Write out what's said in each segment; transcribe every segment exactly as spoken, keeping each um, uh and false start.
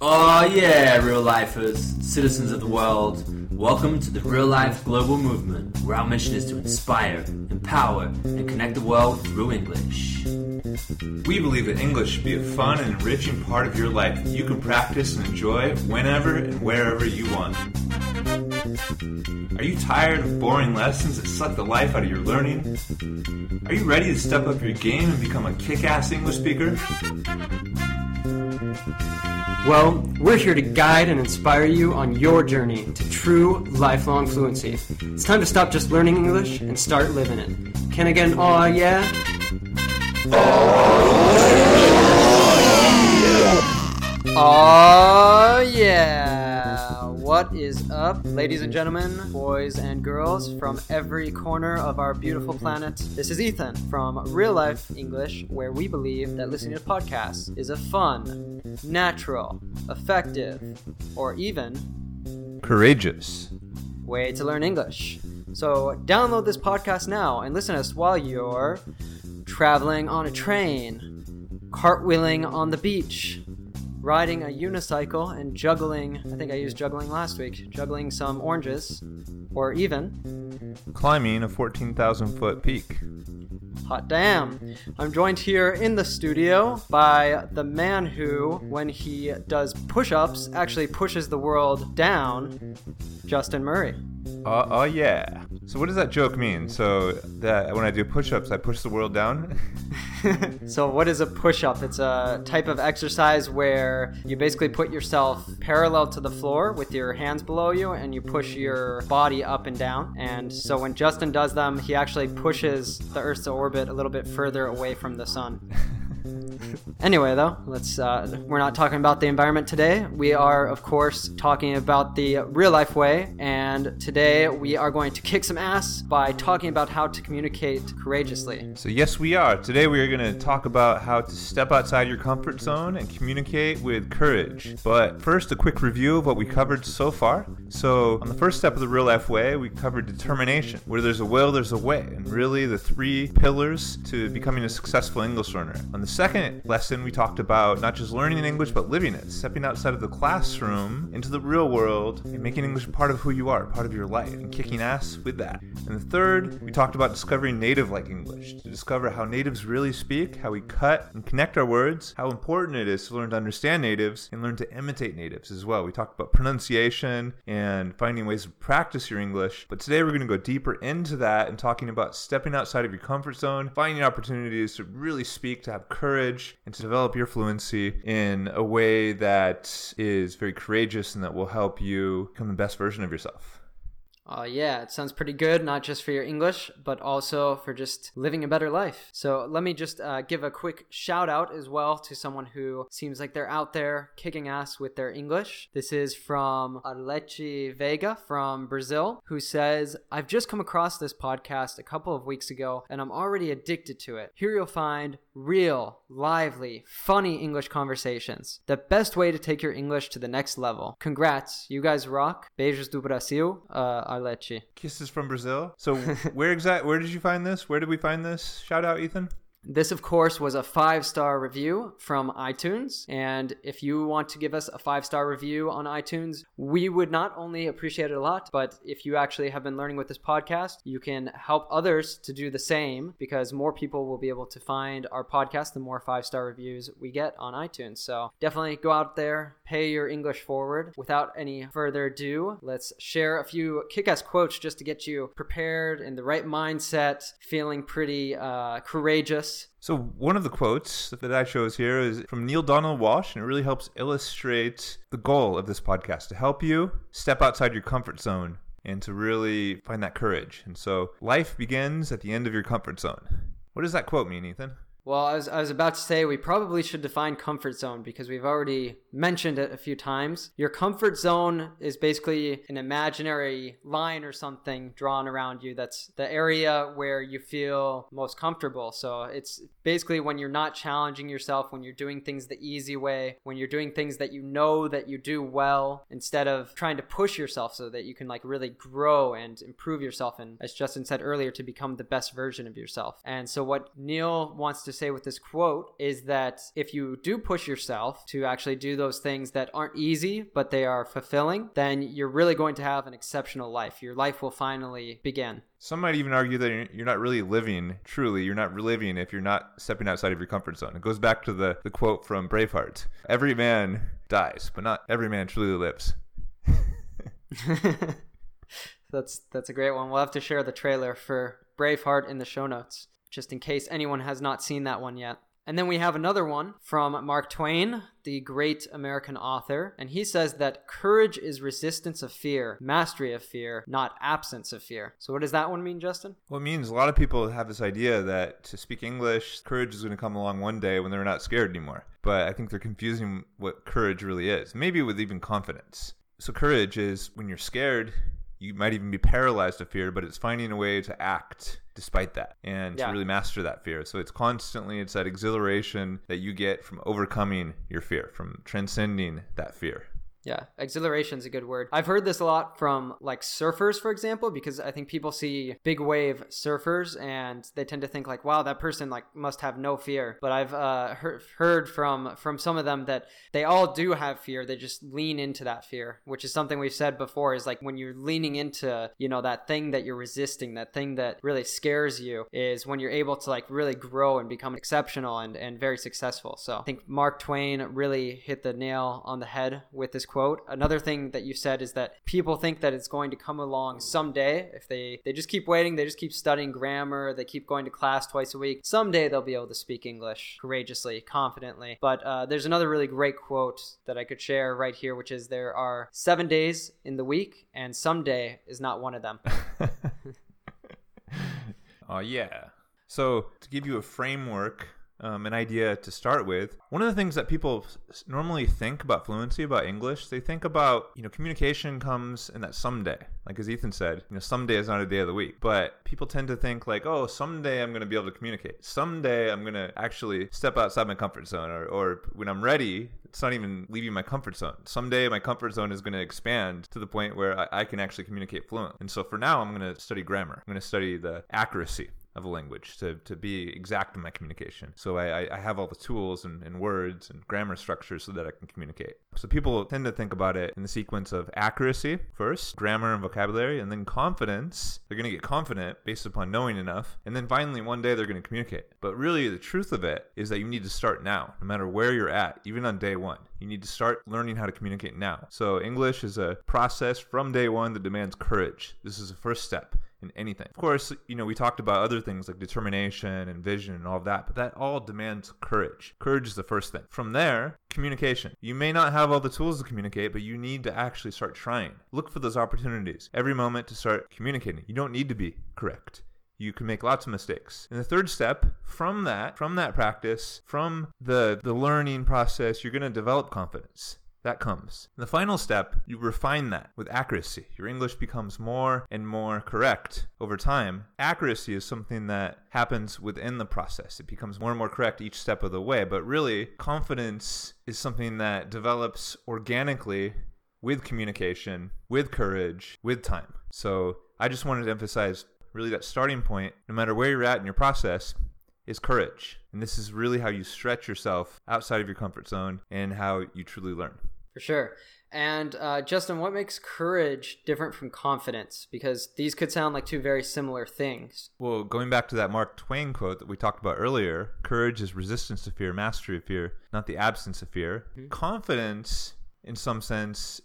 Oh yeah, real lifers, citizens of the world. Welcome to the Real Life Global Movement, where our mission is to inspire, empower, and connect the world through English. We believe that English should be a fun and enriching part of your life that you can practice and enjoy whenever and wherever you want. Are you tired of boring lessons that suck the life out of your learning? Are you ready to step up your game and become a kick-ass English speaker? Well, we're here to guide and inspire you on your journey to true lifelong fluency. It's time to stop just learning English and start living it. Can I get an aw yeah? Aw yeah! What is up, ladies and gentlemen, boys and girls from every corner of our beautiful planet? This is Ethan from Real Life English, where we believe that listening to podcasts is a fun, natural, effective, or even courageous way to learn English. So download this podcast now and listen to us while you're traveling on a train, cartwheeling on the beach, riding a unicycle and juggling, I think I used juggling last week, juggling some oranges, or even climbing a fourteen thousand foot peak. Hot damn. I'm joined here in the studio by the man who, when he does push-ups, actually pushes the world down, Justin Murray. Uh, oh yeah. So what does that joke mean? So that when I do push-ups, I push the world down? So what is a push-up? It's a type of exercise where you basically put yourself parallel to the floor with your hands below you and you push your body up and down. And so when Justin does them, he actually pushes the Earth's orbit a little bit further away from the sun. Anyway, though, let's uh, we're not talking about the environment today. We are, of course, talking about the real life way, and today we are going to kick some ass by talking about how to communicate courageously. So yes, we are. Today we are going to talk about how to step outside your comfort zone and communicate with courage. But first, a quick review of what we covered so far. So on the first step of the real life way, we covered determination. Where there's a will, there's a way, and really the three pillars to becoming a successful English learner. On the second lesson, we talked about not just learning English, but living it, stepping outside of the classroom into the real world and making English part of who you are, part of your life, and kicking ass with that. And the third, we talked about discovering native-like English, to discover how natives really speak, how we cut and connect our words, how important it is to learn to understand natives and learn to imitate natives as well. We talked about pronunciation and finding ways to practice your English, but today we're going to go deeper into that and talking about stepping outside of your comfort zone, finding opportunities to really speak, to have courage, and to develop your fluency in a way that is very courageous and that will help you become the best version of yourself. Uh, yeah, it sounds pretty good, not just for your English, but also for just living a better life. So let me just uh, give a quick shout out as well to someone who seems like they're out there kicking ass with their English. This is from Arlete Vega from Brazil, who says, I've just come across this podcast a couple of weeks ago, and I'm already addicted to it. Here you'll find real, lively, funny English conversations. The best way to take your English to the next level. Congrats, you guys rock. Beijos do Brasil. Uh, Arlete. Kisses from Brazil. So where exact? Where did you find this? Where did we find this? Shout out, Ethan. This, of course, was a five-star review from iTunes, and if you want to give us a five-star review on iTunes, we would not only appreciate it a lot, but if you actually have been learning with this podcast, you can help others to do the same, because more people will be able to find our podcast the more five-star reviews we get on iTunes. So definitely go out there, pay your English forward. Without any further ado, let's share a few kick-ass quotes just to get you prepared in the right mindset, feeling pretty uh, courageous. So one of the quotes that I chose here is from Neil Donald Walsh, and it really helps illustrate the goal of this podcast, to help you step outside your comfort zone and to really find that courage. And so life begins at the end of your comfort zone. What does that quote mean, Ethan? Well, I was, I was about to say we probably should define comfort zone because we've already mentioned it a few times. Your comfort zone is basically an imaginary line or something drawn around you. That's the area where you feel most comfortable. So it's basically when you're not challenging yourself, when you're doing things the easy way, when you're doing things that you know that you do well, instead of trying to push yourself so that you can like really grow and improve yourself. And as Justin said earlier, to become the best version of yourself. And so what Neil wants to to say with this quote is that if you do push yourself to actually do those things that aren't easy, but they are fulfilling, then you're really going to have an exceptional life. Your life will finally begin. Some might even argue that you're not really living, truly, you're not living if you're not stepping outside of your comfort zone. It goes back to the, the quote from Braveheart. Every man dies, but not every man truly lives. That's that's a great one. We'll have to share the trailer for Braveheart in the show notes, just in case anyone has not seen that one yet. And then we have another one from Mark Twain, the great American author. And he says that courage is resistance of fear, mastery of fear, not absence of fear. So what does that one mean, Justin? Well, it means a lot of people have this idea that to speak English, courage is going to come along one day when they're not scared anymore. But I think they're confusing what courage really is, maybe with even confidence. So courage is when you're scared, you might even be paralyzed to fear, but it's finding a way to act despite that and yeah. to really master that fear. So it's constantly, it's that exhilaration that you get from overcoming your fear, from transcending that fear. Yeah, exhilaration is a good word. I've heard this a lot from like surfers, for example, because I think people see big wave surfers and they tend to think like, wow, that person like must have no fear. But I've uh, he- heard from from some of them that they all do have fear. They just lean into that fear, which is something we've said before, is like when you're leaning into, you know, that thing that you're resisting, that thing that really scares you, is when you're able to like really grow and become exceptional and, and very successful. So I think Mark Twain really hit the nail on the head with this quote. Another thing that you said is that people think that it's going to come along someday. If they, they just keep waiting, they just keep studying grammar, they keep going to class twice a week. Someday they'll be able to speak English courageously, confidently. But uh, there's another really great quote that I could share right here, which is there are seven days in the week and someday is not one of them. Oh, yeah. So to give you a framework, Um, an idea to start with. One of the things that people normally think about fluency, about English, they think about, you know, communication comes in that someday. Like as Ethan said, you know, someday is not a day of the week. But people tend to think like, oh, someday I'm going to be able to communicate. Someday I'm going to actually step outside my comfort zone. Or, or when I'm ready, it's not even leaving my comfort zone. Someday my comfort zone is going to expand to the point where I, I can actually communicate fluent. And so for now, I'm going to study grammar. I'm going to study the accuracy of a language to, to be exact in my communication. So I, I have all the tools and, and words and grammar structures so that I can communicate. So people tend to think about it in the sequence of accuracy first, grammar and vocabulary, and then confidence. They're going to get confident based upon knowing enough. And then finally, one day they're going to communicate. But really, the truth of it is that you need to start now, no matter where you're at, even on day one. You need to start learning how to communicate now. So English is a process from day one that demands courage. This is the first step in anything. Of course, you know, we talked about other things like determination and vision and all of that, but that all demands courage. Courage is the first thing. From there, communication. You may not have all the tools to communicate, but you need to actually start trying. Look for those opportunities every moment to start communicating. You don't need to be correct. You can make lots of mistakes. And the third step, from that, from that practice, from the, the learning process, you're going to develop confidence. That comes. And the final step, you refine that with accuracy. Your English becomes more and more correct over time. Accuracy is something that happens within the process. It becomes more and more correct each step of the way. But really, confidence is something that develops organically with communication, with courage, with time. So I just wanted to emphasize really that starting point, no matter where you're at in your process, is courage. And this is really how you stretch yourself outside of your comfort zone and how you truly learn. For sure. And uh, Justin, what makes courage different from confidence? Because these could sound like two very similar things. Well, going back to that Mark Twain quote that we talked about earlier, courage is resistance to fear, mastery of fear, not the absence of fear. Mm-hmm. Confidence, in some sense,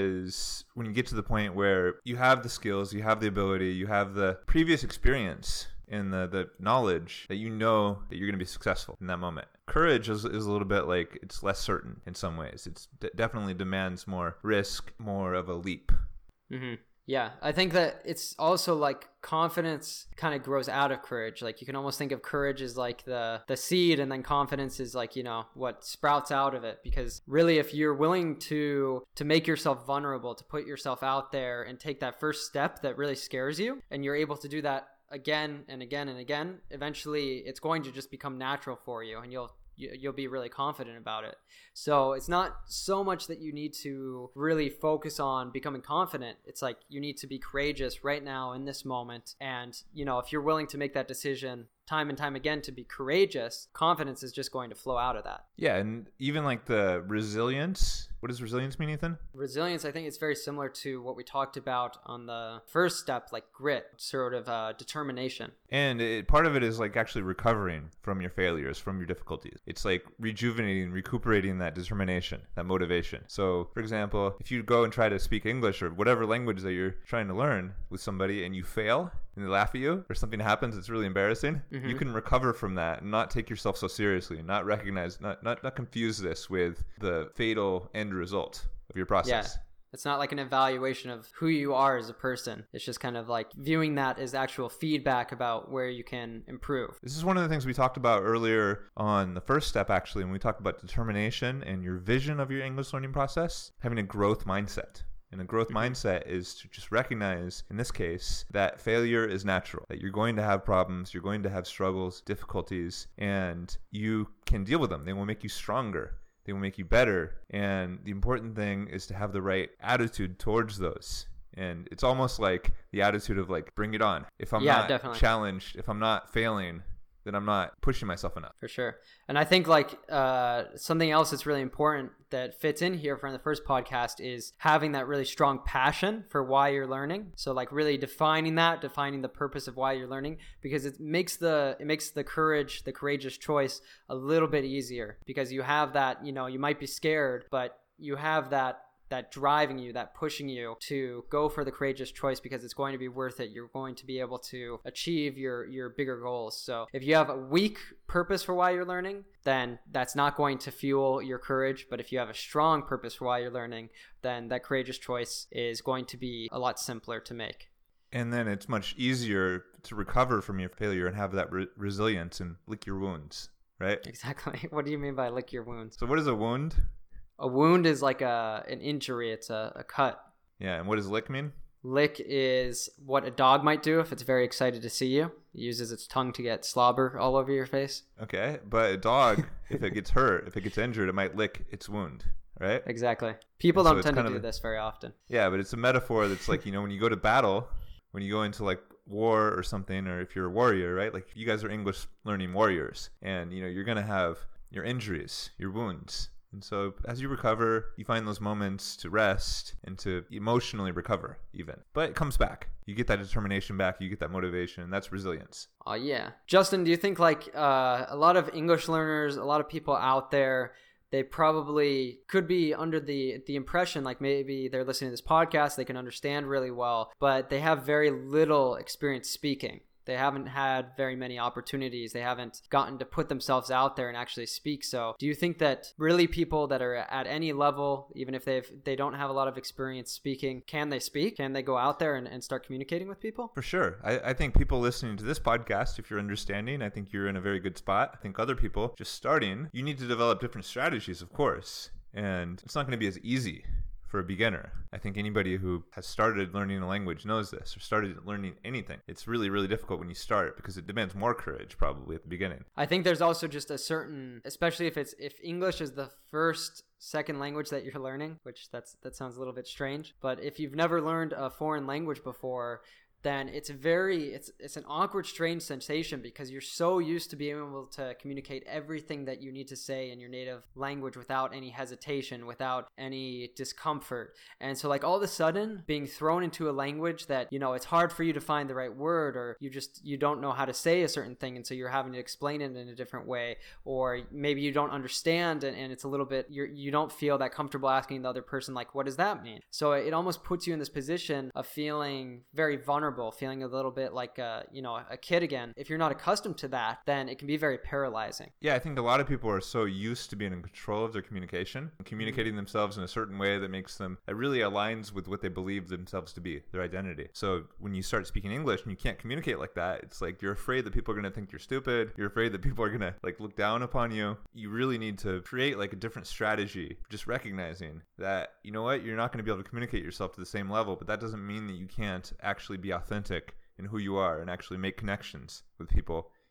is when you get to the point where you have the skills, you have the ability, you have the previous experience and the, the knowledge that you know that you're going to be successful in that moment. Courage is, is a little bit like it's less certain in some ways. It's d- definitely demands more risk, more of a leap. Mm-hmm. Yeah, I think that it's also like confidence kind of grows out of courage. Like you can almost think of courage as like the the seed, and then confidence is like, you know, what sprouts out of it. Because really, if you're willing to to make yourself vulnerable, to put yourself out there and take that first step that really scares you, and you're able to do that again and again and again, eventually it's going to just become natural for you, and you'll you'll be really confident about it. So it's not so much that you need to really focus on becoming confident. It's like you need to be courageous right now in this moment. And, you know, if you're willing to make that decision time and time again to be courageous, confidence is just going to flow out of that. Yeah, and even like the resilience. What does resilience mean, Ethan? Resilience, I think it's very similar to what we talked about on the first step, like grit, sort of uh, determination. And it, part of it is like actually recovering from your failures, from your difficulties. It's like rejuvenating, recuperating that determination, that motivation. So, for example, if you go and try to speak English or whatever language that you're trying to learn with somebody and you fail and they laugh at you or something happens that's really embarrassing, mm-hmm. you can recover from that and not take yourself so seriously and not recognize, not, not, not confuse this with the fatal end result of your process. Yeah. It's not like an evaluation of who you are as a person. It's just kind of like viewing that as actual feedback about where you can improve. This is one of the things we talked about earlier on the first step, actually, when we talked about determination and your vision of your English learning process, having a growth mindset. And a growth mindset is to just recognize, in this case, that failure is natural, that you're going to have problems, you're going to have struggles, difficulties, and you can deal with them. They will make you stronger. They will make you better. And the important thing is to have the right attitude towards those. And it's almost like the attitude of like, bring it on. If I'm yeah, not definitely. challenged, if I'm not failing, then I'm not pushing myself enough. For sure. And I think like uh, something else that's really important that fits in here from the first podcast is having that really strong passion for why you're learning. So like really defining that, defining the purpose of why you're learning, because it makes the it makes the courage, the courageous choice a little bit easier because you have that, you know, you might be scared, but you have that that driving you, that pushing you to go for the courageous choice because it's going to be worth it. You're going to be able to achieve your, your bigger goals. So if you have a weak purpose for why you're learning, then that's not going to fuel your courage. But if you have a strong purpose for why you're learning, then that courageous choice is going to be a lot simpler to make. And then it's much easier to recover from your failure and have that re- resilience and lick your wounds, right? Exactly. What do you mean by lick your wounds? So what is a wound? A wound is like a an injury. It's a, a cut. Yeah, and what does lick mean? Lick is what a dog might do if it's very excited to see you. It uses its tongue to get slobber all over your face. Okay, but a dog, if it gets hurt, if it gets injured, it might lick its wound, right? Exactly. People so don't tend to do a, this very often. Yeah, but it's a metaphor that's like, you know, when you go to battle, when you go into like war or something, or if you're a warrior, right? Like you guys are English learning warriors, and you know, you're going to have your injuries, your wounds. And so as you recover, you find those moments to rest and to emotionally recover even. But it comes back. You get that determination back. You get that motivation. And that's resilience. Oh, yeah. Justin, do you think like uh, a lot of English learners, a lot of people out there, they probably could be under the the impression like maybe they're listening to this podcast, they can understand really well, but they have very little experience speaking. They haven't had very many opportunities. They haven't gotten to put themselves out there and actually speak. So do you think that really people that are at any level, even if they've, they don't have a lot of experience speaking, can they speak? Can they go out there and, and start communicating with people? For sure. I, I think people listening to this podcast, if you're understanding, I think you're in a very good spot. I think other people just starting, you need to develop different strategies, of course. And it's not going to be as easy for a beginner. I think anybody who has started learning a language knows this, or started learning anything. It's really, really difficult when you start because it demands more courage probably at the beginning. I think there's also just a certain, especially if it's if English is the first second language that you're learning, which that's that sounds a little bit strange, but if you've never learned a foreign language before, then it's very, it's it's an awkward, strange sensation because you're so used to being able to communicate everything that you need to say in your native language without any hesitation, without any discomfort. And so like all of a sudden being thrown into a language that, you know, it's hard for you to find the right word, or you just, you don't know how to say a certain thing. And so you're having to explain it in a different way, or maybe you don't understand and, and it's a little bit, you're, you don't feel that comfortable asking the other person, like, what does that mean? So it almost puts you in this position of feeling very vulnerable, feeling a little bit like a, you know, a kid again. If you're not accustomed to that, then it can be very paralyzing. Yeah, I think a lot of people are so used to being in control of their communication, communicating mm-hmm. themselves in a certain way that makes them, that really aligns with what they believe themselves to be, their identity. So when you start speaking English and you can't communicate like that, it's like you're afraid that people are going to think you're stupid. You're afraid that people are going to like look down upon you. You really need to create like a different strategy, just recognizing that, you know what, you're not going to be able to communicate yourself to the same level, but that doesn't mean that you can't actually be authentic in who you are and actually make connections with people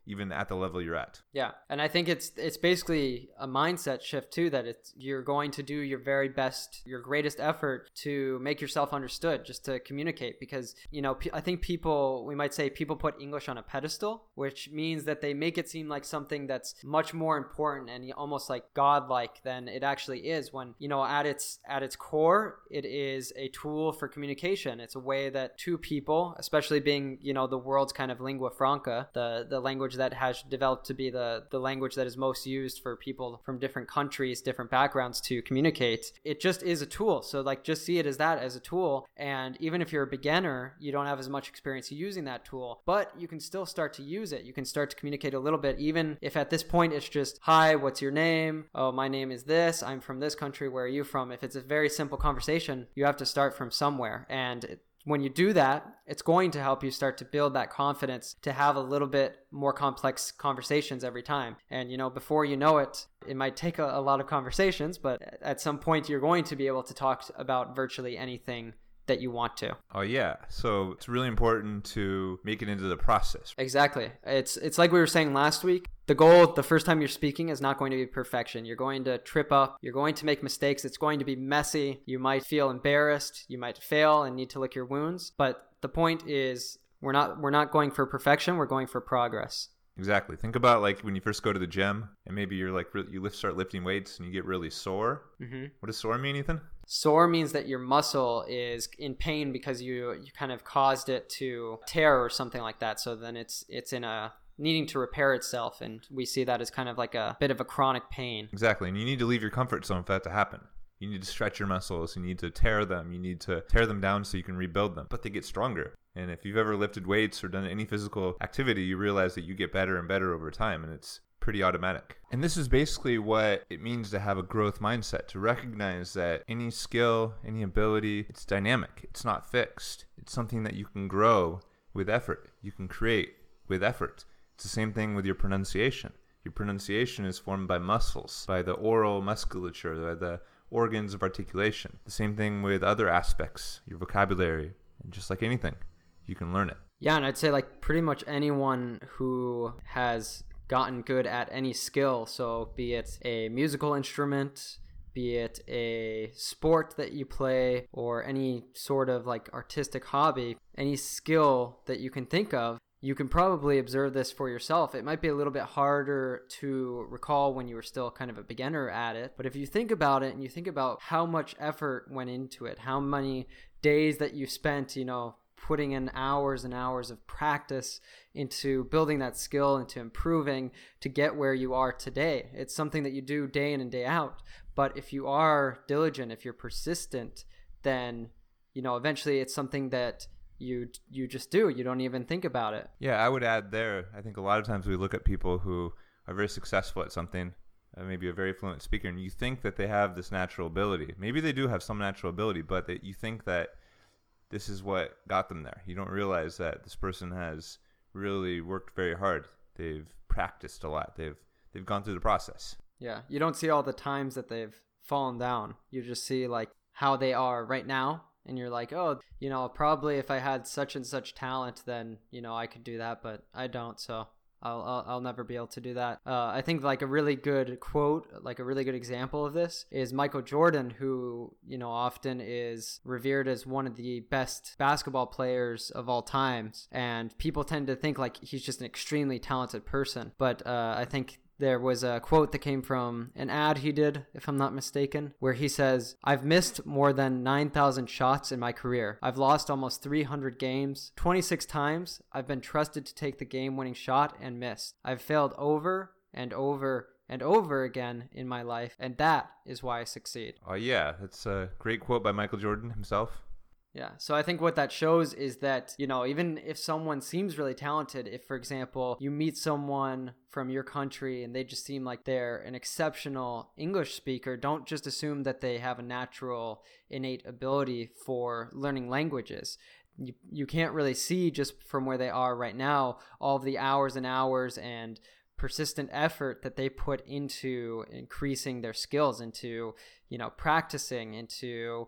even at the level you're at. Yeah. And I think it's it's basically a mindset shift too, that it's you're going to do your very best, your greatest effort to make yourself understood, just to communicate. Because, you know, I think people, we might say people put English on a pedestal, which means that they make it seem like something that's much more important and almost like godlike than it actually is, when, you know, at its at its core, it is a tool for communication. It's a way that two people, especially being, you know, the world's kind of lingua franca, the the language that has developed to be the the language that is most used for people from different countries, different backgrounds to communicate. It just is a tool. So like, just see it as that, as a tool. And even if you're a beginner, you don't have as much experience using that tool, but you can still start to use it. You can start to communicate a little bit, even if at this point it's just, hi, what's your name? Oh, my name is this. I'm from this country. Where are you from? If it's a very simple conversation, you have to start from somewhere. And it, when you do that, it's going to help you start to build that confidence to have a little bit more complex conversations every time. And, you know, before you know it, it might take a, a lot of conversations, but at some point you're going to be able to talk about virtually anything that you want to. Oh yeah. So it's really important to make it into the process. Exactly. It's it's like we were saying last week. The goal the first time you're speaking is not going to be perfection. You're going to trip up. You're going to make mistakes. It's going to be messy. You might feel embarrassed. You might fail and need to lick your wounds. But the point is, we're not we're not going for perfection. We're going for progress. Exactly. Think about like when you first go to the gym and maybe you're like, you lift, start lifting weights and you get really sore. Mm-hmm. What does sore mean, Ethan? Sore means that your muscle is in pain because you you kind of caused it to tear or something like that. So then it's it's in a needing to repair itself, and we see that as kind of like a bit of a chronic pain. Exactly. And you need to leave your comfort zone for that to happen. You need to stretch your muscles. You need to tear them. You need to tear them down so you can rebuild them. But they get stronger. And if you've ever lifted weights or done any physical activity, you realize that you get better and better over time, and it's pretty automatic. And this is basically what it means to have a growth mindset, to recognize that any skill, any ability, it's dynamic. It's not fixed. It's something that you can grow with effort. You can create with effort. It's the same thing with your pronunciation. Your pronunciation is formed by muscles, by the oral musculature, by the organs of articulation. The same thing with other aspects, your vocabulary, and just like anything, you can learn it. Yeah, and I'd say like pretty much anyone who has gotten good at any skill, so be it a musical instrument, be it a sport that you play, or any sort of like artistic hobby, any skill that you can think of, you can probably observe this for yourself. It might be a little bit harder to recall when you were still kind of a beginner at it, but if you think about it and you think about how much effort went into it, how many days that you spent, you know, putting in hours and hours of practice into building that skill, into improving to get where you are today. It's something that you do day in and day out. But if you are diligent, if you're persistent, then, you know, eventually it's something that you you just do. You don't even think about it. Yeah, I would add there, I think a lot of times we look at people who are very successful at something, uh, maybe a very fluent speaker, and you think that they have this natural ability. Maybe they do have some natural ability, but that you think that this is what got them there. You don't realize that this person has really worked very hard. They've practiced a lot. They've they've gone through the process. Yeah, you don't see all the times that they've fallen down. You just see like how they are right now, and you're like, oh, you know, probably if I had such and such talent, then, you know, I could do that, but I don't, so I'll, I'll, I'll never be able to do that. Uh, I think like a really good quote, like a really good example of this is Michael Jordan, who, you know, often is revered as one of the best basketball players of all times. And people tend to think like he's just an extremely talented person. But uh, I think there was a quote that came from an ad he did, if I'm not mistaken, where he says, I've missed more than nine thousand shots in my career. I've lost almost three hundred games. twenty-six times I've been trusted to take the game-winning shot and missed. I've failed over and over and over again in my life, and that is why I succeed. Oh yeah, that's a great quote by Michael Jordan himself. Yeah, so I think what that shows is that, you know, even if someone seems really talented, if, for example, you meet someone from your country and they just seem like they're an exceptional English speaker, don't just assume that they have a natural, innate ability for learning languages. You, you can't really see just from where they are right now all of the hours and hours and persistent effort that they put into increasing their skills, into, you know, practicing, into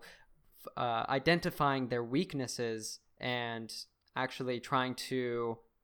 Uh, identifying their weaknesses and actually trying to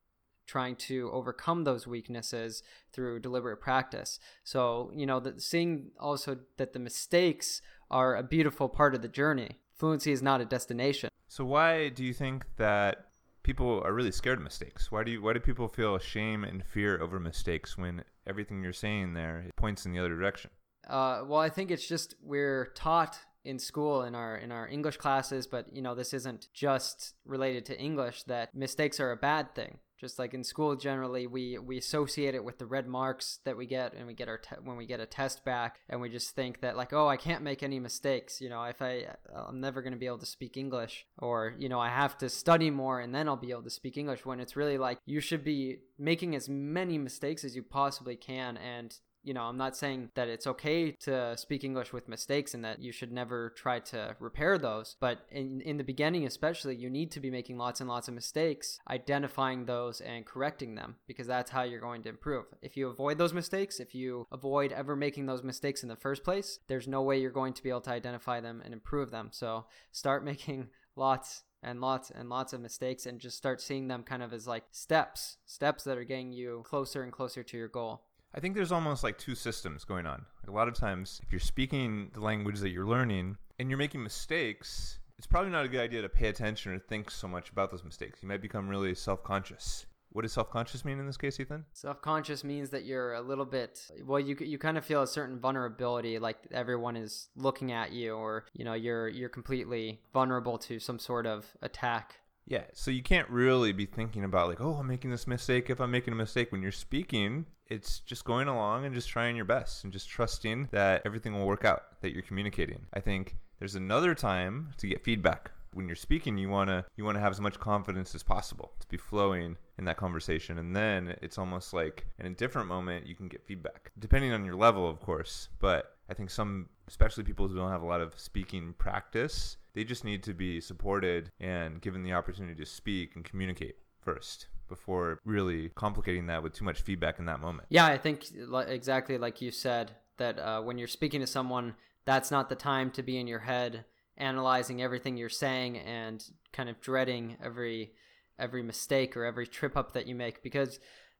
trying to overcome those weaknesses through deliberate practice. So, you know, the, seeing also that the mistakes are a beautiful part of the journey. Fluency is not a destination. So why do you think that people are really scared of mistakes? Why do you, why do people feel shame and fear over mistakes when everything you're saying there points in the other direction? Uh, well, I think it's just we're taught in school in our in our English classes, but you know, this isn't just related to English, that mistakes are a bad thing. Just like in school, generally, we, we associate it with the red marks that we get, and we get our te- when we get a test back, and we just think that like, oh, I can't make any mistakes. You know, if I, I'm never going to be able to speak English, or you know, I have to study more and then I'll be able to speak English. When it's really like you should be making as many mistakes as you possibly can, and you know, I'm not saying that it's okay to speak English with mistakes and that you should never try to repair those. But in, in the beginning, especially, you need to be making lots and lots of mistakes, identifying those and correcting them, because that's how you're going to improve. If you avoid those mistakes, if you avoid ever making those mistakes in the first place, there's no way you're going to be able to identify them and improve them. So start making lots and lots and lots of mistakes and just start seeing them kind of as like steps, steps that are getting you closer and closer to your goal. I think there's almost like two systems going on. A lot of times, if you're speaking the language that you're learning and you're making mistakes, it's probably not a good idea to pay attention or think so much about those mistakes. You might become really self-conscious. What does self-conscious mean in this case, Ethan? Self-conscious means that you're a little bit, well, you you kind of feel a certain vulnerability, like everyone is looking at you, or you know, you're you're completely vulnerable to some sort of attack. Yeah, so you can't really be thinking about like, oh, I'm making this mistake. If I'm making a mistake when you're speaking, it's just going along and just trying your best and just trusting that everything will work out, that you're communicating. I think there's another time to get feedback. When you're speaking, you want to you want to have as much confidence as possible to be flowing in that conversation. And then it's almost like in a different moment, you can get feedback, depending on your level, of course. But I think some, especially people who don't have a lot of speaking practice, they just need to be supported and given the opportunity to speak and communicate first before really complicating that with too much feedback in that moment. Yeah, I think exactly like you said, that uh, when you're speaking to someone, that's not the time to be in your head analyzing everything you're saying and kind of dreading every every mistake or every trip up that you make, because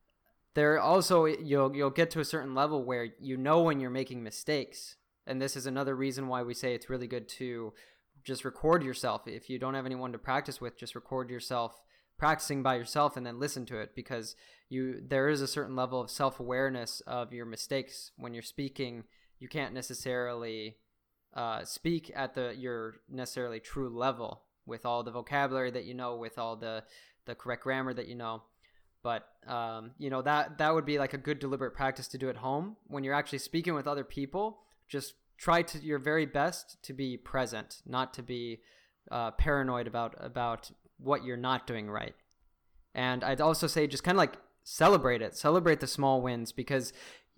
there also you'll you'll get to a certain level where you know when you're making mistakes. And this is another reason why we say it's really good to just record yourself. If you don't have anyone to practice with, just record yourself practicing by yourself and then listen to it, because you there is a certain level of self-awareness of your mistakes. When you're speaking, you can't necessarily uh, speak at the your necessarily true level with all the vocabulary that you know, with all the, the correct grammar that you know. But, um, you know, that, that would be like a good deliberate practice to do at home. When you're actually speaking with other people, just try to your very best to be present, not to be uh, paranoid about about what you're not doing right. And I'd also say just kind of like celebrate it. Celebrate the small wins, because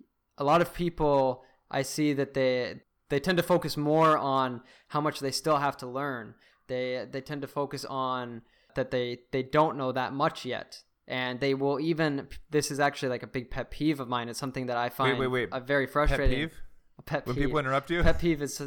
a lot of people, I see that they they tend to focus more on how much they still have to learn. They they tend to focus on that they, they don't know that much yet. And they will even, this is actually like a big pet peeve of mine. It's something that I find wait, wait, wait. Uh, very frustrating. Pet peeve? A pet When peeve. people interrupt you? Pet peeve is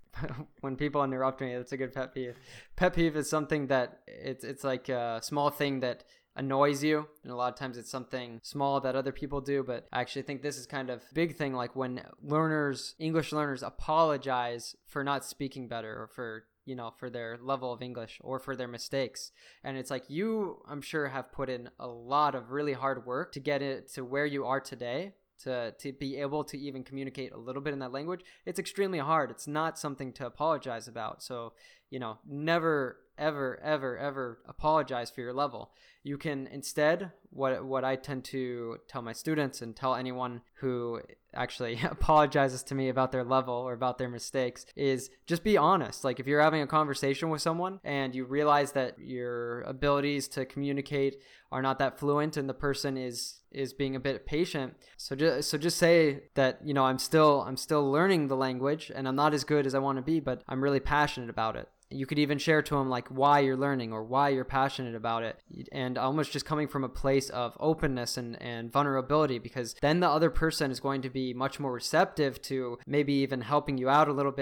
when people interrupt me. That's a good pet peeve. Pet peeve is something that it's it's like a small thing that annoys you, and a lot of times it's something small that other people do. But I actually think this is kind of big thing, like when learners, English learners, apologize for not speaking better, or for you know for their level of English, or for their mistakes. And it's like, you, I'm sure, have put in a lot of really hard work to get it to where you are today. To, to be able to even communicate a little bit in that language. It's extremely hard. It's not something to apologize about. So, you know, never, ever, ever, ever apologize for your level. You can instead, what what I tend to tell my students and tell anyone who actually apologizes to me about their level or about their mistakes, is just be honest. Like if you're having a conversation with someone and you realize that your abilities to communicate are not that fluent and the person is is being a bit patient, so just so just say that, you know, I'm still I'm still learning the language and I'm not as good as I want to be, but I'm really passionate about it. You could even share to them like why you're learning or why you're passionate about it, and almost just coming from a place of openness and, and vulnerability, because then the other person is going to be much more receptive to maybe even helping you out a little bit,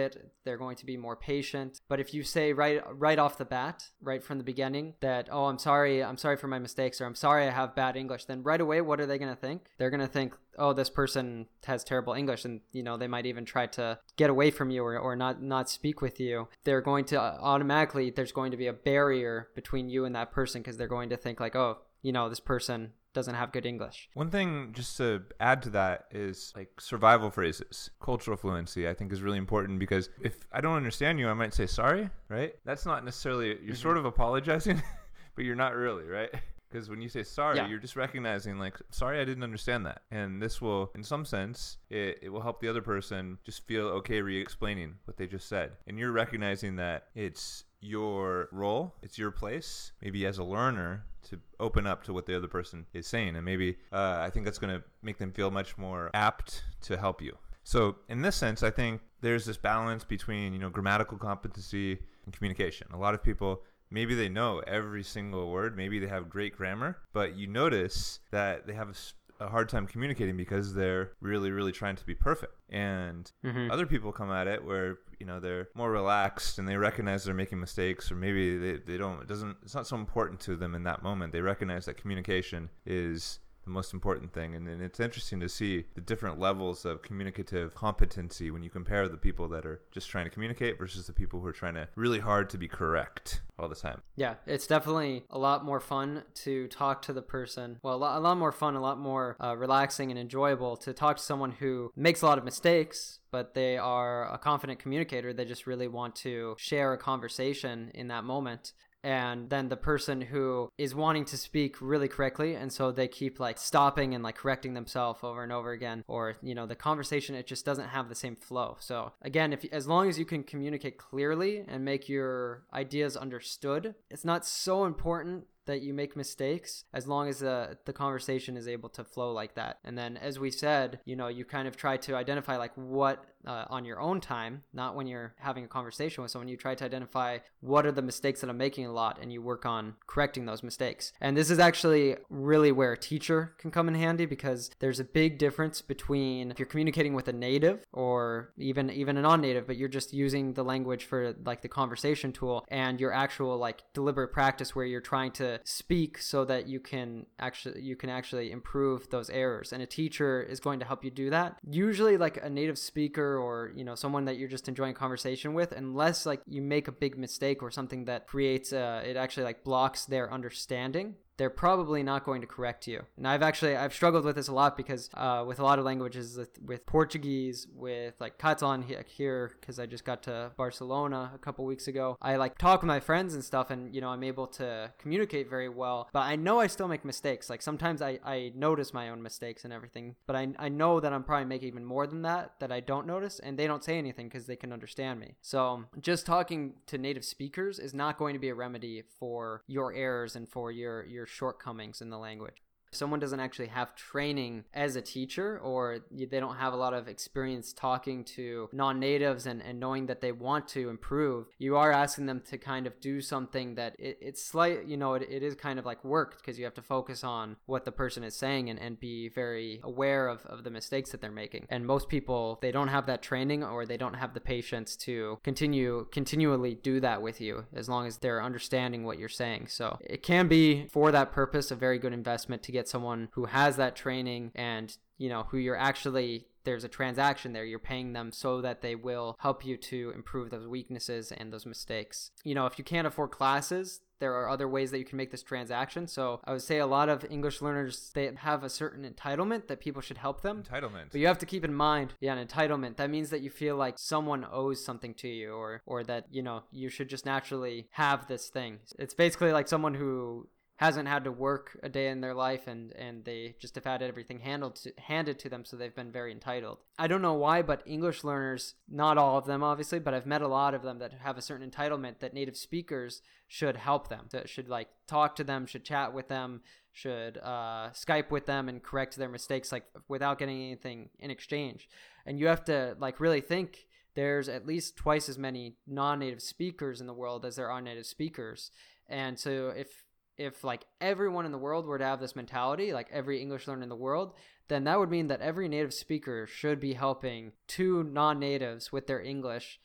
They're going to be more patient. But if you say right right off the bat, right from the beginning, that, oh, I'm sorry, I'm sorry for my mistakes, or I'm sorry I have bad English, then right away, what are they going to think? They're going to think, oh, this person has terrible English, and, you know, they might even try to get away from you or, or not, not speak with you. They're going to automatically, there's going to be a barrier between you and that person because they're going to think like, oh, you know, this person doesn't have good English. One thing just to add to that is like survival phrases. Cultural fluency, I think, is really important because if I don't understand you, I might say sorry, right? That's not necessarily, you're mm-hmm. sort of apologizing, but you're not really, right? Because when you say sorry, yeah. you're just recognizing like, sorry, I didn't understand that. And this will, in some sense, it, it will help the other person just feel okay re-explaining what they just said. And you're recognizing that it's your role, it's your place, maybe as a learner, to open up to what the other person is saying. And maybe uh, I think that's going to make them feel much more apt to help you. So in this sense, I think there's this balance between, you know, grammatical competency and communication. A lot of people, maybe they know every single word, maybe they have great grammar, but you notice that they have a, a hard time communicating because they're really, really trying to be perfect. And mm-hmm. other people come at it where, you know, they're more relaxed and they recognize they're making mistakes, or maybe they, they don't, it doesn't, it's not so important to them in that moment. They recognize that communication is the most important thing. And, and it's interesting to see the different levels of communicative competency when you compare the people that are just trying to communicate versus the people who are trying to really hard to be correct all the time. Yeah, it's definitely a lot more fun to talk to the person. Well, a lot, a lot more fun, a lot more uh, relaxing and enjoyable to talk to someone who makes a lot of mistakes, but they are a confident communicator. They just really want to share a conversation in that moment. And then the person who is wanting to speak really correctly, and so they keep like stopping and like correcting themselves over and over again, or, you know, the conversation, it just doesn't have the same flow. So again, if as long as you can communicate clearly and make your ideas understood, it's not so important that you make mistakes as long as the the conversation is able to flow like that. And then, as we said, you know, you kind of try to identify like what uh, on your own time, not when you're having a conversation with someone, you try to identify what are the mistakes that I'm making a lot, and you work on correcting those mistakes. And this is actually really where a teacher can come in handy, because there's a big difference between if you're communicating with a native or even even a non-native, but you're just using the language for like the conversation tool, and your actual like deliberate practice where you're trying to speak so that you can actually you can actually improve those errors. And a teacher is going to help you do that. Usually like a native speaker, or, you know, someone that you're just enjoying conversation with, unless like you make a big mistake or something that creates uh it actually like blocks their understanding, they're probably not going to correct you. And I've actually, I've struggled with this a lot because uh, with a lot of languages, with, with Portuguese, with like Catalan here, because I just got to Barcelona a couple weeks ago, I like talk with my friends and stuff, and, you know, I'm able to communicate very well, but I know I still make mistakes. Like sometimes I, I notice my own mistakes and everything, but I, I know that I'm probably making even more than that, that I don't notice, and they don't say anything because they can understand me. So just talking to native speakers is not going to be a remedy for your errors and for your, your shortcomings in the language. If someone doesn't actually have training as a teacher, or they don't have a lot of experience talking to non-natives and, and knowing that they want to improve, you are asking them to kind of do something that it, it's slight, you know, it, it is kind of like work, because you have to focus on what the person is saying and, and be very aware of, of the mistakes that they're making. And most people, they don't have that training, or they don't have the patience to continue continually do that with you as long as they're understanding what you're saying. So it can be, for that purpose, a very good investment to get someone who has that training, and, you know, who you're actually, there's a transaction there, you're paying them so that they will help you to improve those weaknesses and those mistakes. You know, if you can't afford classes, there are other ways that you can make this transaction. So I would say a lot of English learners, they have a certain entitlement that people should help them. Entitlement. But you have to keep in mind, yeah, an entitlement. That means that you feel like someone owes something to you, or or that, you know, you should just naturally have this thing. It's basically like someone who hasn't had to work a day in their life, and and they just have had everything handled to, handed to them, so they've been very entitled. I don't know why, but English learners, not all of them obviously, but I've met a lot of them that have a certain entitlement that native speakers should help them, that should like talk to them, should chat with them, should uh, Skype with them and correct their mistakes, like without getting anything in exchange. And you have to like really think, there's at least twice as many non-native speakers in the world as there are native speakers. And so if if like everyone in the world were to have this mentality, like every English learner in the world, then that would mean that every native speaker should be helping two non-natives with their English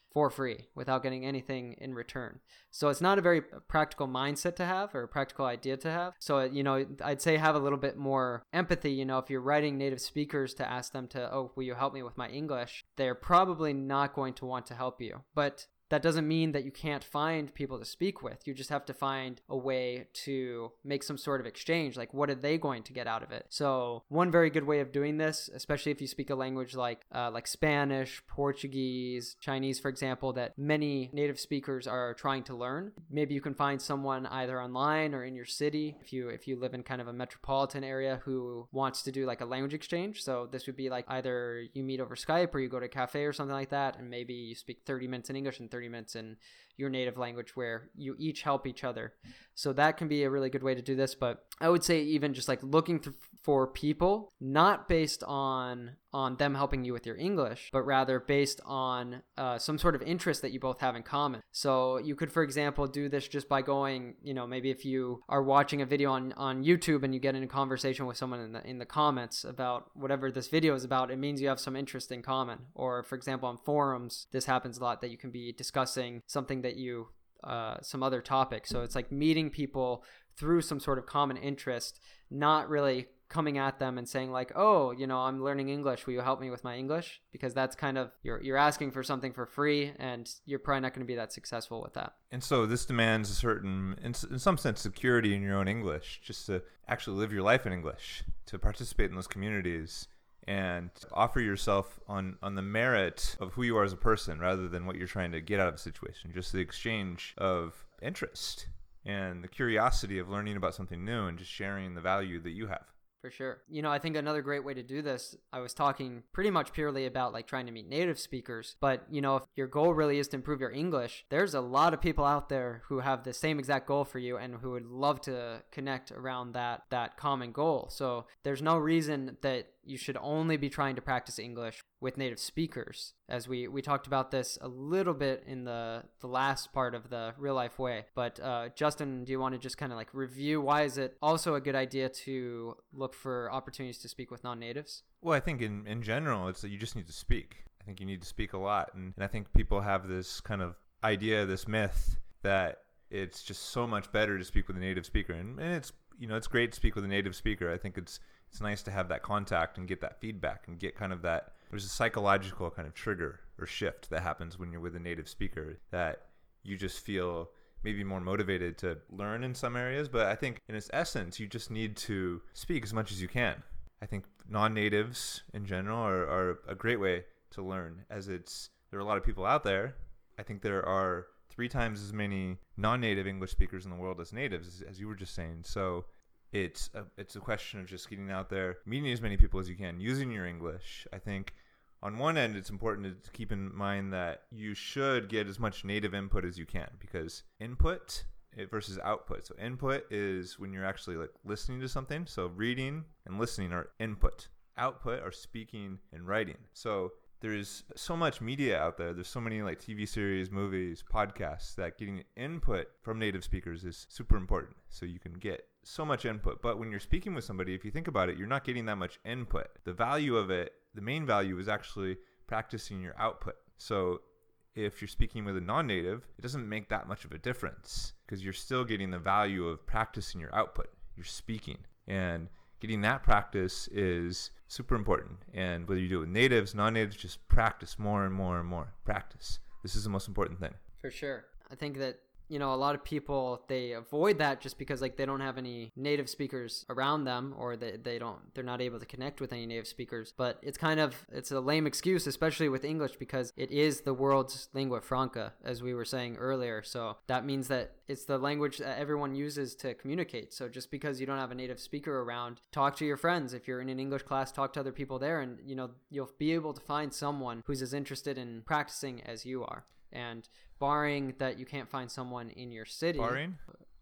for free without getting anything in return. So it's not a very practical mindset to have or a practical idea to have. So, you know, I'd say have a little bit more empathy. You know, if you're writing native speakers to ask them to, oh, will you help me with my English? They're probably not going to want to help you. But that doesn't mean that you can't find people to speak with. You just have to find a way to make some sort of exchange. Like, what are they going to get out of it? So one very good way of doing this, especially if you speak a language like uh, like Spanish, Portuguese, Chinese, for example, that many native speakers are trying to learn. Maybe you can find someone either online or in your city, if you if you live in kind of a metropolitan area, who wants to do like a language exchange. So this would be like either you meet over Skype or you go to a cafe or something like that, and maybe you speak thirty minutes in English and thirty minutes in your native language, where you each help each other. So that can be a really good way to do this. But I would say even just like looking th- for people, not based on on them helping you with your English, but rather based on uh, some sort of interest that you both have in common. So you could, for example, do this just by going, you know, maybe if you are watching a video on, on YouTube and you get in a conversation with someone in the in the comments about whatever this video is about, it means you have some interest in common. Or for example, on forums, this happens a lot, that you can be discussing something that you uh, some other topic. So it's like meeting people through some sort of common interest, not really coming at them and saying like, oh, you know, I'm learning English, will you help me with my English? Because that's kind of, you're you're asking for something for free, and you're probably not going to be that successful with that. And so this demands a certain, in, in some sense, security in your own English, just to actually live your life in English, to participate in those communities, and offer yourself on, on the merit of who you are as a person, rather than what you're trying to get out of a situation. Just the exchange of interest and the curiosity of learning about something new and just sharing the value that you have. For sure. You know, I think another great way to do this, I was talking pretty much purely about like trying to meet native speakers, but you know, if your goal really is to improve your English, there's a lot of people out there who have the same exact goal for you and who would love to connect around that that common goal. So there's no reason that you should only be trying to practice English with native speakers. As we, we talked about this a little bit in the, the last part of the Real Life Way. But uh, Justin, do you want to just kind of like review why is it also a good idea to look for opportunities to speak with non-natives? Well, I think in, in general, it's that you just need to speak. I think you need to speak a lot. And, and I think people have this kind of idea, this myth that it's just so much better to speak with a native speaker. And, and it's, you know, it's great to speak with a native speaker. I think it's it's nice to have that contact and get that feedback and get kind of that, there's a psychological kind of trigger or shift that happens when you're with a native speaker, that you just feel maybe more motivated to learn in some areas. But I think in its essence, you just need to speak as much as you can. I think non-natives in general are, are a great way to learn, as it's, there are a lot of people out there. I think there are three times as many non-native English speakers in the world as natives, as, as you were just saying. So it's a, it's a question of just getting out there, meeting as many people as you can, using your English. I think on one end, it's important to keep in mind that you should get as much native input as you can, because input versus output. So input is when you're actually like listening to something. So reading and listening are input. Output are speaking and writing. So there's so much media out there. There's so many like T V series, movies, podcasts, that getting input from native speakers is super important. So you can get so much input. But when you're speaking with somebody, if you think about it, you're not getting that much input. The value of it, the main value is actually practicing your output. So if you're speaking with a non-native, it doesn't make that much of a difference, because you're still getting the value of practicing your output. You're speaking, and getting that practice is super important. And whether you do it with natives, non-natives, just practice more and more and more. Practice. This is the most important thing. For sure. I think that, you know, a lot of people, they avoid that just because like they don't have any native speakers around them, or they, they don't, they're not able to connect with any native speakers. But it's kind of, it's a lame excuse, especially with English, because it is the world's lingua franca, as we were saying earlier. So that means that it's the language that everyone uses to communicate. So just because you don't have a native speaker around, talk to your friends. If you're in an English class, talk to other people there, and, you know, you'll be able to find someone who's as interested in practicing as you are. And barring that you can't find someone in your city, barring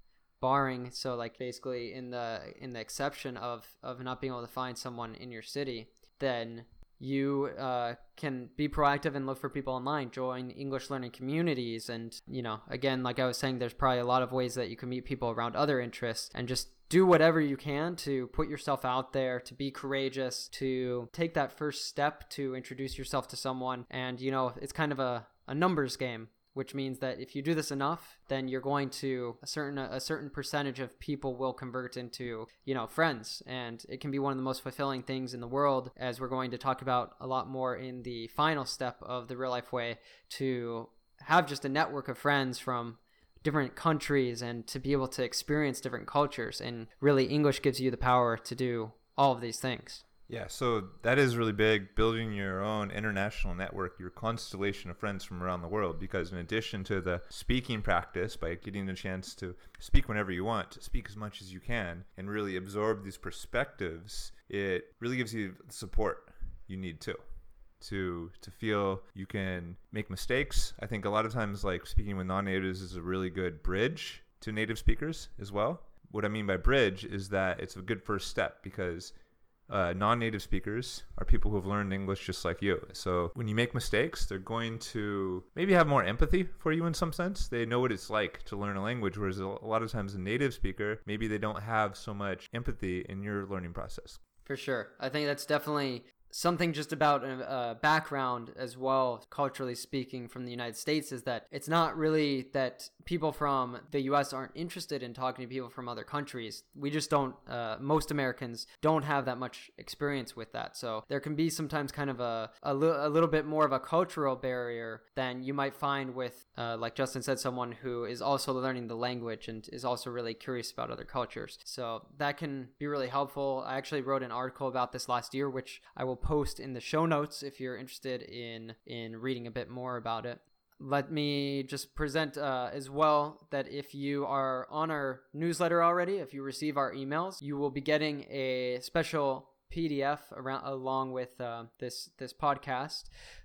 barring so like basically in the in the exception of of not being able to find someone in your city, then you uh, can be proactive and look for people online, join English learning communities. And, you know, again, like I was saying, there's probably a lot of ways that you can meet people around other interests, and just do whatever you can to put yourself out there, to be courageous, to take that first step to introduce yourself to someone. And, you know, it's kind of a a numbers game, which means that if you do this enough, then you're going to a certain a certain percentage of people will convert into, you know, friends. And it can be one of the most fulfilling things in the world, as we're going to talk about a lot more in the final step of the Real Life Way, to have just a network of friends from different countries and to be able to experience different cultures. And really, English gives you the power to do all of these things. Yeah, so that is really big, building your own international network, your constellation of friends from around the world, because in addition to the speaking practice, by getting the chance to speak whenever you want, to speak as much as you can, and really absorb these perspectives, it really gives you the support you need too. to to feel you can make mistakes. I think a lot of times, like, speaking with non-natives is a really good bridge to native speakers as well. What I mean by bridge is that it's a good first step, because uh, non-native speakers are people who have learned English just like you. So when you make mistakes, they're going to maybe have more empathy for you in some sense. They know what it's like to learn a language, whereas a lot of times a native speaker, maybe they don't have so much empathy in your learning process. For sure. I think that's definitely something just about a, a background as well, culturally speaking, from the United States, is that it's not really that people from the U S aren't interested in talking to people from other countries. We just don't, uh, most Americans don't have that much experience with that. So there can be sometimes kind of a, a, li- a little bit more of a cultural barrier than you might find with, uh, like Justin said, someone who is also learning the language and is also really curious about other cultures. So that can be really helpful. I actually wrote an article about this last year, which I will post in the show notes if you're interested in in reading a bit more about it. Let me just present uh, as well that if you are on our newsletter already, if you receive our emails, you will be getting a special P D F around along with uh, this this podcast.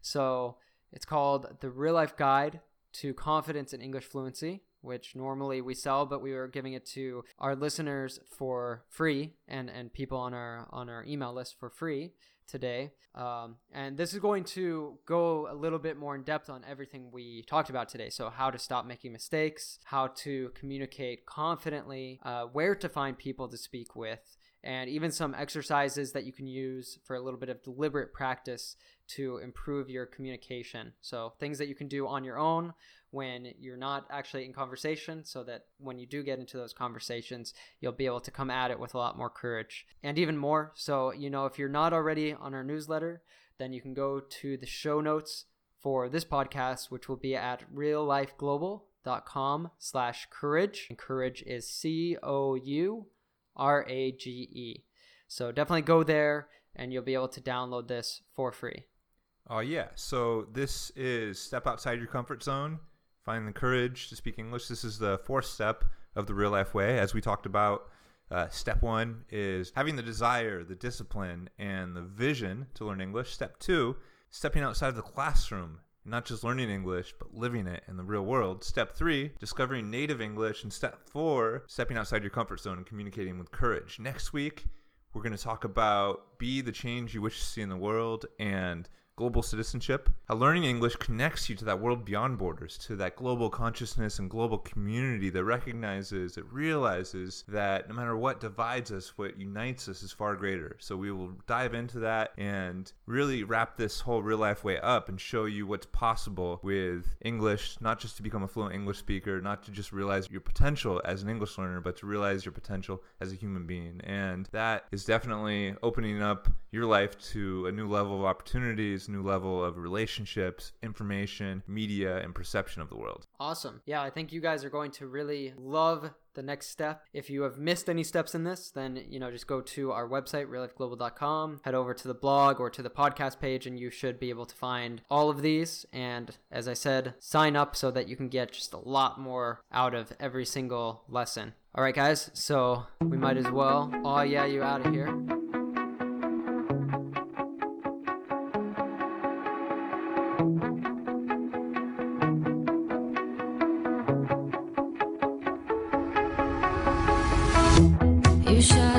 So it's called The Real Life Guide to Confidence in English Fluency, which normally we sell, but we are giving it to our listeners for free, and, and people on our on our email list for free today. Um, and this is going to go a little bit more in depth on everything we talked about today. So how to stop making mistakes, how to communicate confidently, uh, where to find people to speak with, and even some exercises that you can use for a little bit of deliberate practice to improve your communication. So things that you can do on your own when you're not actually in conversation, so that when you do get into those conversations, you'll be able to come at it with a lot more courage and even more. So, you know, if you're not already on our newsletter, then you can go to the show notes for this podcast, which will be at reallifeglobal.com slash courage. And courage is C O U R A G E. So definitely go there and you'll be able to download this for free. Oh, yeah. So this is Step Outside Your Comfort Zone. Find the courage to speak English. This is the fourth step of the Real Life Way. As we talked about, uh, step one is having the desire, the discipline, and the vision to learn English. Step two, stepping outside of the classroom, not just learning English, but living it in the real world. Step three, discovering native English. And step four, stepping outside your comfort zone and communicating with courage. Next week, we're going to talk about be the change you wish to see in the world and global citizenship, how learning English connects you to that world beyond borders, to that global consciousness and global community that recognizes, that realizes that no matter what divides us, what unites us is far greater. So we will dive into that and really wrap this whole Real Life Way up and show you what's possible with English, not just to become a fluent English speaker, not to just realize your potential as an English learner, but to realize your potential as a human being. And that is definitely opening up your life to a new level of opportunities, new level of relationships, information, media, and perception of the world. Awesome. Yeah, I think you guys are going to really love the next step. If you have missed any steps in this, then, you know, just go to our website, real life global dot com, head over to the blog or to the podcast page, and you should be able to find all of these. And as I said, sign up so that you can get just a lot more out of every single lesson. All right, guys, so we might as well, oh yeah, you out of here. You shine.